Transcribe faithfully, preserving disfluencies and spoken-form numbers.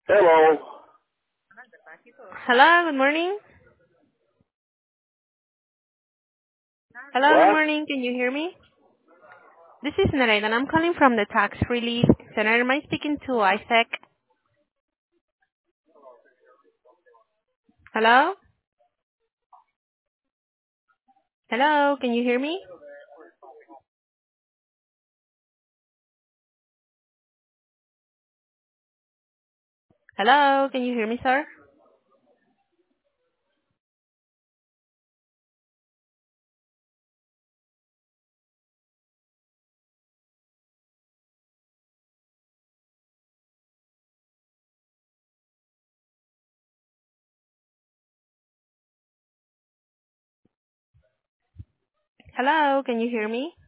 Hello. Hello, good morning. Hello, good What? morning. Can you hear me? This is Nareda, and I'm calling from the Tax Relief Center. Am I speaking to Isaac? Hello? Hello, can you hear me? Hello, can you hear me, sir? Hello, can you hear me?